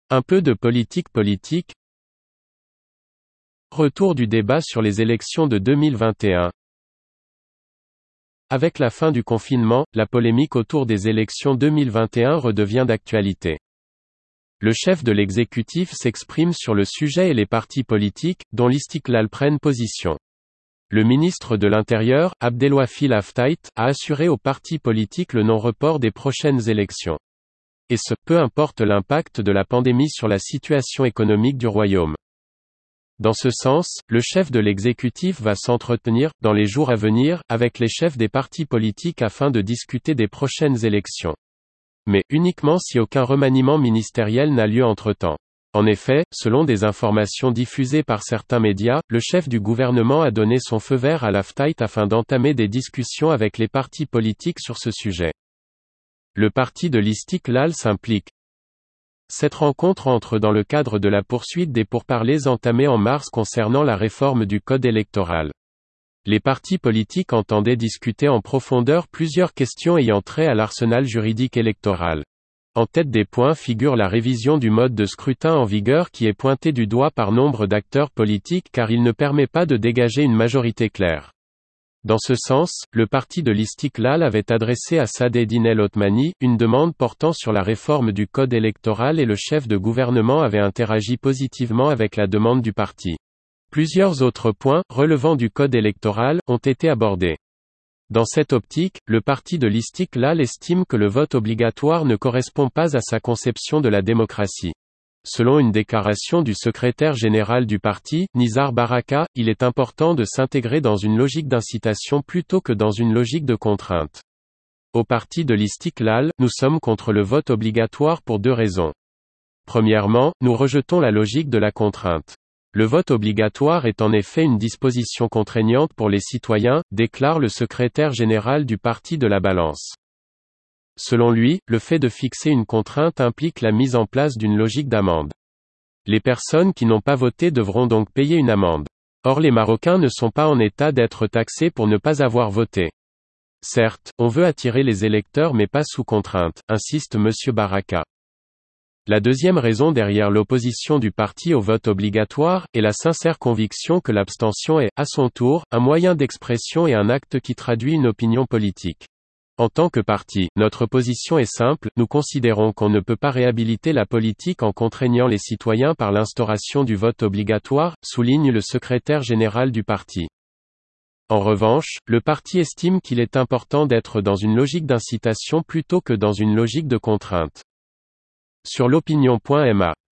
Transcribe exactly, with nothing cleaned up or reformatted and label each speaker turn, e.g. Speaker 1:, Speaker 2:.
Speaker 1: Un peu de politique politique. Retour du débat sur les élections de deux mille vingt et un. Avec la fin du confinement, la polémique autour des élections deux mille vingt et un redevient d'actualité. Le chef de l'exécutif s'exprime sur le sujet et les partis politiques, dont l'Istiqlal prennent position. Le ministre de l'Intérieur, Abdelwafil Aftait, a assuré aux partis politiques le non-report des prochaines élections. Et ce, peu importe l'impact de la pandémie sur la situation économique du royaume. Dans ce sens, le chef de l'exécutif va s'entretenir, dans les jours à venir, avec les chefs des partis politiques afin de discuter des prochaines élections. Mais, uniquement si aucun remaniement ministériel n'a lieu entre-temps. En effet, selon des informations diffusées par certains médias, le chef du gouvernement a donné son feu vert à l'Aftait afin d'entamer des discussions avec les partis politiques sur ce sujet. Le parti de l'Istiqlal s'implique. Cette rencontre entre dans le cadre de la poursuite des pourparlers entamés en mars concernant la réforme du code électoral. Les partis politiques entendaient discuter en profondeur plusieurs questions ayant trait à l'arsenal juridique électoral. En tête des points figure la révision du mode de scrutin en vigueur qui est pointé du doigt par nombre d'acteurs politiques car il ne permet pas de dégager une majorité claire. Dans ce sens, le parti de l'Istiqlal avait adressé à Saadetdine El Othmani une demande portant sur la réforme du code électoral et le chef de gouvernement avait interagi positivement avec la demande du parti. Plusieurs autres points, relevant du code électoral, ont été abordés. Dans cette optique, le parti de l'Istiqlal estime que le vote obligatoire ne correspond pas à sa conception de la démocratie. Selon une déclaration du secrétaire général du parti, Nizar Baraka, il est important de s'intégrer dans une logique d'incitation plutôt que dans une logique de contrainte. Au parti de l'Istiqlal, nous sommes contre le vote obligatoire pour deux raisons. Premièrement, nous rejetons la logique de la contrainte. Le vote obligatoire est en effet une disposition contraignante pour les citoyens, déclare le secrétaire général du parti de la Balance. Selon lui, le fait de fixer une contrainte implique la mise en place d'une logique d'amende. Les personnes qui n'ont pas voté devront donc payer une amende. Or les Marocains ne sont pas en état d'être taxés pour ne pas avoir voté. Certes, on veut attirer les électeurs mais pas sous contrainte, insiste M. Baraka. La deuxième raison derrière l'opposition du parti au vote obligatoire, est la sincère conviction que l'abstention est, à son tour, un moyen d'expression et un acte qui traduit une opinion politique. En tant que parti, notre position est simple, nous considérons qu'on ne peut pas réhabiliter la politique en contraignant les citoyens par l'instauration du vote obligatoire, souligne le secrétaire général du parti. En revanche, le parti estime qu'il est important d'être dans une logique d'incitation plutôt que dans une logique de contrainte. Sur l'opinion point m a